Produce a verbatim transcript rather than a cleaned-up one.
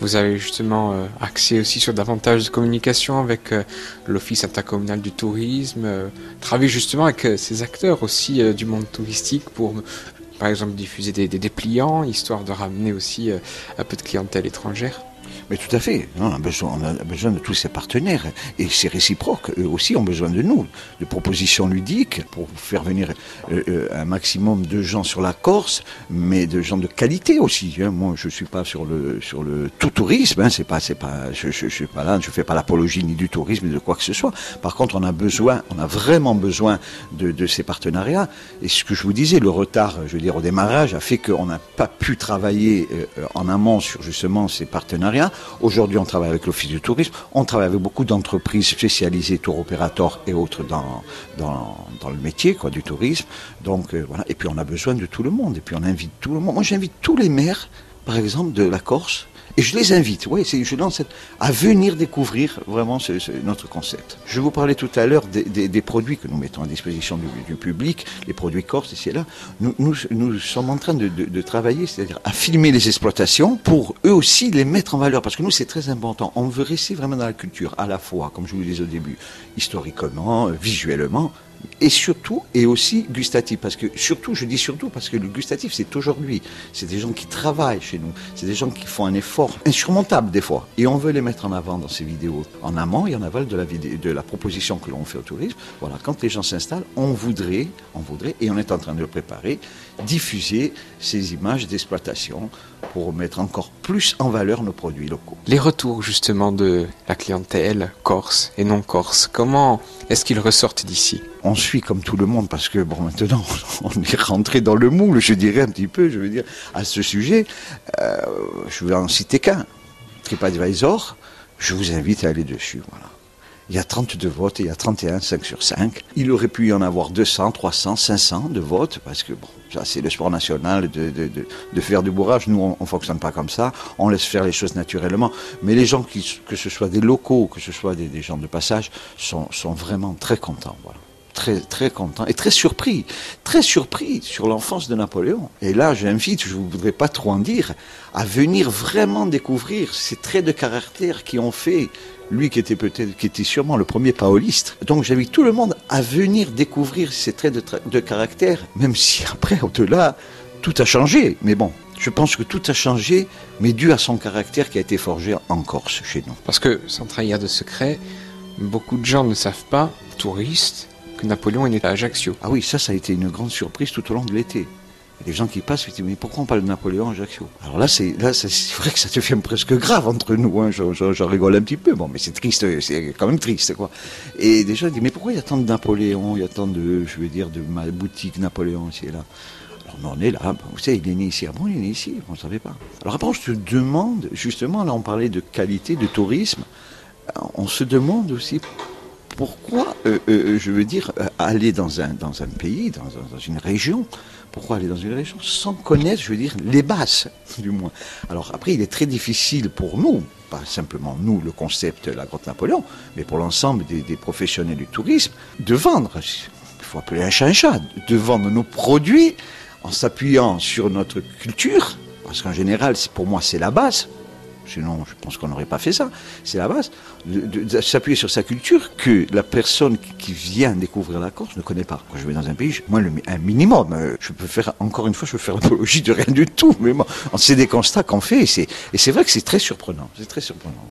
Vous avez justement euh, axé aussi sur davantage de communication avec euh, l'Office intercommunal du tourisme, euh, travailler justement avec euh, ces acteurs aussi euh, du monde touristique pour, par exemple, diffuser des, des dépliants, histoire de ramener aussi euh, un peu de clientèle étrangère. Mais tout à fait, on a, besoin, on a besoin de tous ces partenaires et c'est réciproque, eux aussi ont besoin de nous, de propositions ludiques pour faire venir euh, un maximum de gens sur la Corse, mais de gens de qualité aussi. Hein. Moi je ne suis pas sur le, sur le tout tourisme, hein. c'est pas, c'est pas, je ne suis pas là, je ne fais pas l'apologie ni du tourisme ni de quoi que ce soit. Par contre on a besoin, on a vraiment besoin de, de ces partenariats et ce que je vous disais, le retard je veux dire, au démarrage a fait qu'on n'a pas pu travailler euh, en amont sur justement ces partenariats. Aujourd'hui, on travaille avec l'Office du tourisme, on travaille avec beaucoup d'entreprises spécialisées, tour opérateurs et autres dans, dans, dans le métier quoi, du tourisme. Donc euh, voilà. Et puis on a besoin de tout le monde. Et puis on invite tout le monde. Moi, j'invite tous les maires, par exemple, de la Corse. Et je les invite, oui, c'est, je lance cette, à venir découvrir vraiment ce, ce, notre concept. Je vous parlais tout à l'heure des, des, des produits que nous mettons à disposition du, du public, les produits corses ici et là. Nous, nous, nous sommes en train de, de, de travailler, c'est-à-dire à filmer les exploitations pour eux aussi les mettre en valeur. Parce que nous, c'est très important. On veut rester vraiment dans la culture, à la fois, comme je vous le disais au début, historiquement, visuellement, et surtout, et aussi gustatif, parce que surtout, je dis surtout, parce que le gustatif, c'est aujourd'hui. C'est des gens qui travaillent chez nous, c'est des gens qui font un effort insurmontable des fois. Et on veut les mettre en avant dans ces vidéos, en amont et en aval de la, vidéo, de la proposition que l'on fait au tourisme. Voilà, quand les gens s'installent, on voudrait, on voudrait, et on est en train de le préparer, diffuser ces images d'exploitation pour mettre encore plus en valeur nos produits locaux. Les retours justement de la clientèle corse et non corse, comment est-ce qu'ils ressortent d'ici ? On suit comme tout le monde parce que bon maintenant on est rentré dans le moule, je dirais un petit peu, je veux dire, à ce sujet. Euh, je vais en citer qu'un, TripAdvisor, je vous invite à aller dessus, voilà. Il y a trente-deux votes et il y a trente et un, cinq sur cinq. Il aurait pu y en avoir deux cents, trois cents, cinq cents de votes, parce que bon, ça c'est le sport national de, de, de, de faire du bourrage. Nous, on ne fonctionne pas comme ça. On laisse faire les choses naturellement. Mais les gens, qui, que ce soit des locaux, que ce soit des, des gens de passage, sont, sont vraiment très contents, voilà. Très, très content et très surpris, très surpris sur l'enfance de Napoléon. Et là, j'invite, je ne voudrais pas trop en dire, à venir vraiment découvrir ces traits de caractère qui ont fait, lui qui était peut-être, qui était sûrement le premier paoliste. Donc j'invite tout le monde à venir découvrir ces traits de, tra- de caractère, même si après, au-delà, tout a changé. Mais bon, je pense que tout a changé, mais dû à son caractère qui a été forgé en Corse, chez nous. Parce que, sans trahir de secret, beaucoup de gens ne savent pas, touristes, que Napoléon est né à Ajaccio. Ah oui, ça, ça a été une grande surprise tout au long de l'été. Il y a des gens qui passent et disent, mais pourquoi on parle de Napoléon à Ajaccio ? Alors là, c'est, là, c'est vrai que ça devient presque grave entre nous, hein. je, je, je rigole un petit peu, bon, mais c'est triste, c'est quand même triste, quoi. Et des gens disent, mais pourquoi il y a tant de Napoléon, il y a tant de, je veux dire, de boutiques Napoléon ici et là ? Alors non, on est là, vous savez, il est né ici. Ah bon, il est né ici, on ne savait pas. Alors après, on se demande, justement, là on parlait de qualité, de tourisme, on se demande aussi pourquoi, euh, euh, je veux dire, euh, aller dans un, dans un pays, dans, dans une région, pourquoi aller dans une région sans connaître, je veux dire, les bases, du moins. Alors après, il est très difficile pour nous, pas simplement nous, le concept La Grotte Napoléon, mais pour l'ensemble des, des professionnels du tourisme, de vendre, il faut appeler un chat un chat, de vendre nos produits en s'appuyant sur notre culture, parce qu'en général, c'est, pour moi, c'est la base. Sinon, je pense qu'on n'aurait pas fait ça. C'est la base, de, de, de s'appuyer sur sa culture que la personne qui, qui vient découvrir la Corse ne connaît pas. Quand je vais dans un pays, je, moi, le, un minimum, je peux faire, encore une fois, je peux faire l'apologie de rien du tout, mais bon, c'est des constats qu'on fait, et c'est, et c'est vrai que c'est très surprenant. C'est très surprenant.